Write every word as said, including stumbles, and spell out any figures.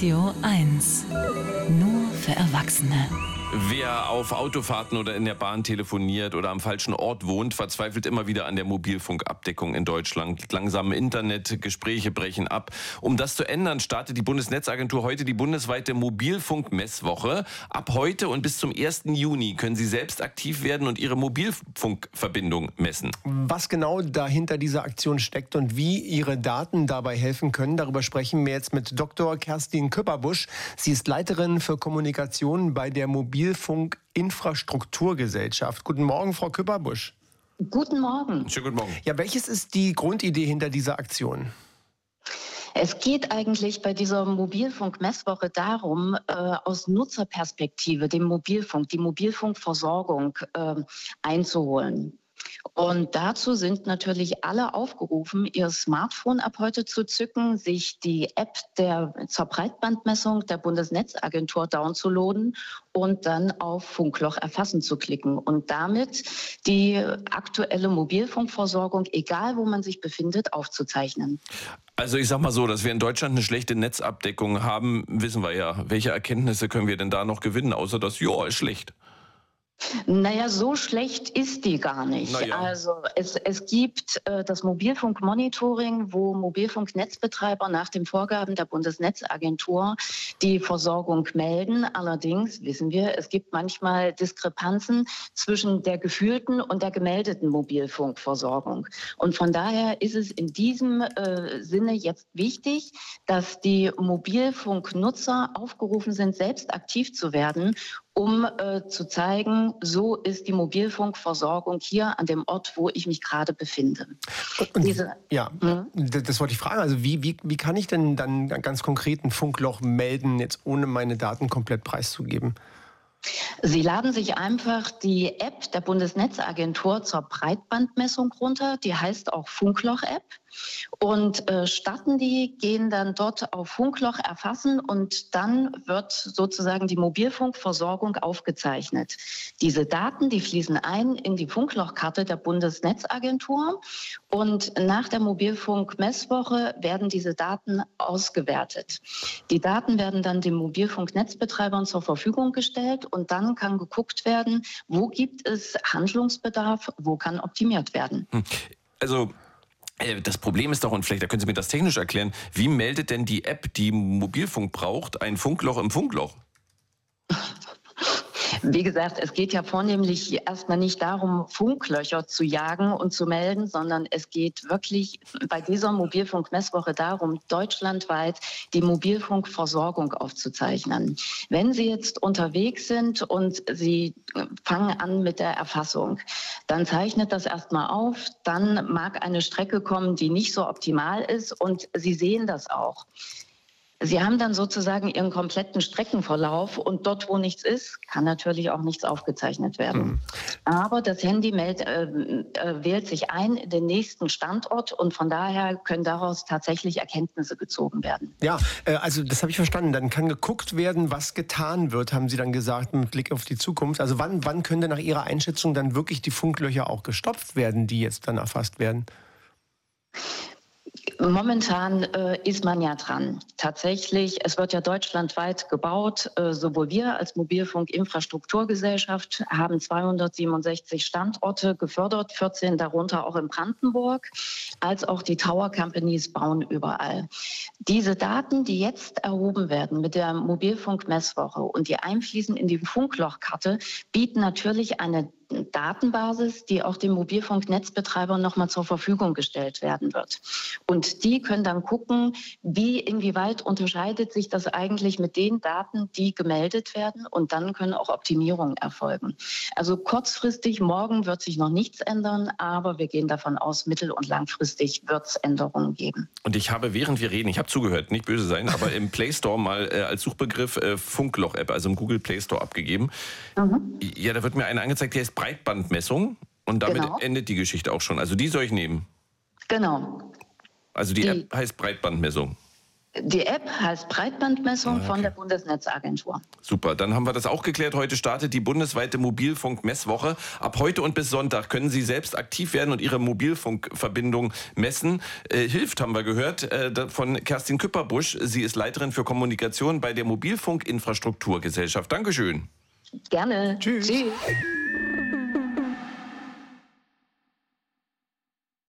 Radio eins. Nur für Erwachsene. Wer auf Autofahrten oder in der Bahn telefoniert oder am falschen Ort wohnt, verzweifelt immer wieder an der Mobilfunkabdeckung in Deutschland. Langsam Internet, Gespräche brechen ab. Um das zu ändern, startet die Bundesnetzagentur heute die bundesweite Mobilfunk-Messwoche. Ab heute und bis zum ersten Juni können Sie selbst aktiv werden und Ihre Mobilfunkverbindung messen. Was genau dahinter dieser Aktion steckt und wie Ihre Daten dabei helfen können, darüber sprechen wir jetzt mit Doktor Kerstin Küpperbusch. Sie ist Leiterin für Kommunikation bei der Mobilfunk Mobilfunk-Infrastrukturgesellschaft. Guten Morgen, Frau Küpperbusch. Guten Morgen. Schönen guten Morgen. Ja, welches ist die Grundidee hinter dieser Aktion? Es geht eigentlich bei dieser Mobilfunk-Messwoche darum, äh, aus Nutzerperspektive den Mobilfunk, die Mobilfunkversorgung äh, einzuholen. Und dazu sind natürlich alle aufgerufen, ihr Smartphone ab heute zu zücken, sich die App der, zur Breitbandmessung der Bundesnetzagentur downzuladen und dann auf Funkloch erfassen zu klicken und damit die aktuelle Mobilfunkversorgung, egal wo man sich befindet, aufzuzeichnen. Also ich sag mal so, dass wir in Deutschland eine schlechte Netzabdeckung haben, wissen wir ja. Welche Erkenntnisse können wir denn da noch gewinnen, außer dass, ja, ist schlecht? Naja, so schlecht ist die gar nicht. Naja. Also es, es gibt äh, das Mobilfunkmonitoring, wo Mobilfunknetzbetreiber nach den Vorgaben der Bundesnetzagentur die Versorgung melden. Allerdings wissen wir, es gibt manchmal Diskrepanzen zwischen der gefühlten und der gemeldeten Mobilfunkversorgung. Und von daher ist es in diesem äh, Sinne jetzt wichtig, dass die Mobilfunknutzer aufgerufen sind, selbst aktiv zu werden, um äh, zu zeigen, so ist die Mobilfunkversorgung hier an dem Ort, wo ich mich gerade befinde. Und, Diese, ja, hm? das wollte ich fragen. Also wie, wie, wie kann ich denn dann ganz konkret ein Funkloch melden, jetzt ohne meine Daten komplett preiszugeben? Sie laden sich einfach die App der Bundesnetzagentur zur Breitbandmessung runter, die heißt auch Funkloch-App. Und äh, starten die, gehen dann dort auf Funkloch erfassen und dann wird sozusagen die Mobilfunkversorgung aufgezeichnet. Diese Daten, die fließen ein in die Funklochkarte der Bundesnetzagentur und nach der Mobilfunkmesswoche werden diese Daten ausgewertet. Die Daten werden dann den Mobilfunknetzbetreibern zur Verfügung gestellt und dann kann geguckt werden, wo gibt es Handlungsbedarf, wo kann optimiert werden. Also das Problem ist doch, und vielleicht da können Sie mir das technisch erklären, wie meldet denn die App, die Mobilfunk braucht, ein Funkloch im Funkloch? Wie gesagt, es geht ja vornehmlich erstmal nicht darum, Funklöcher zu jagen und zu melden, sondern es geht wirklich bei dieser Mobilfunkmesswoche darum, deutschlandweit die Mobilfunkversorgung aufzuzeichnen. Wenn Sie jetzt unterwegs sind und Sie fangen an mit der Erfassung, dann zeichnet das erstmal auf, dann mag eine Strecke kommen, die nicht so optimal ist und Sie sehen das auch. Sie haben dann sozusagen Ihren kompletten Streckenverlauf und dort, wo nichts ist, kann natürlich auch nichts aufgezeichnet werden. Mhm. Aber das Handy meldet, äh, äh, wählt sich ein in den nächsten Standort und von daher können daraus tatsächlich Erkenntnisse gezogen werden. Ja, äh, also das habe ich verstanden. Dann kann geguckt werden, was getan wird, haben Sie dann gesagt, mit Blick auf die Zukunft. Also wann, wann können denn nach Ihrer Einschätzung dann wirklich die Funklöcher auch gestopft werden, die jetzt dann erfasst werden? Momentan äh, ist man ja dran. Tatsächlich, es wird ja deutschlandweit gebaut. Äh, sowohl wir als Mobilfunk-Infrastrukturgesellschaft haben zweihundertsiebenundsechzig Standorte gefördert, vierzehn darunter auch in Brandenburg, als auch die Tower Companies bauen überall. Diese Daten, die jetzt erhoben werden mit der Mobilfunk-Messwoche und die einfließen in die Funklochkarte, bieten natürlich eine Datenbasis, die auch den Mobilfunknetzbetreibern nochmal zur Verfügung gestellt werden wird. Und die können dann gucken, wie, inwieweit unterscheidet sich das eigentlich mit den Daten, die gemeldet werden. Und dann können auch Optimierungen erfolgen. Also kurzfristig, morgen wird sich noch nichts ändern, aber wir gehen davon aus, mittel- und langfristig wird es Änderungen geben. Und ich habe, während wir reden, ich habe zugehört, nicht böse sein, aber im Play Store mal äh, als Suchbegriff äh, Funkloch-App, also im Google Play Store abgegeben. Mhm. Ja, da wird mir einer angezeigt, der ist Breitbandmessung und damit genau. endet die Geschichte auch schon. Also die soll ich nehmen? Genau. Also die, die App heißt Breitbandmessung? Die App heißt Breitbandmessung okay. von der Bundesnetzagentur. Super, dann haben wir das auch geklärt. Heute startet die bundesweite Mobilfunk-Messwoche. Ab heute und bis Sonntag können Sie selbst aktiv werden und Ihre Mobilfunkverbindung messen. Äh, hilft, haben wir gehört, äh, von Kerstin Küpperbusch. Sie ist Leiterin für Kommunikation bei der Mobilfunkinfrastrukturgesellschaft. Dankeschön. Gerne. Tschüss. Tschüss.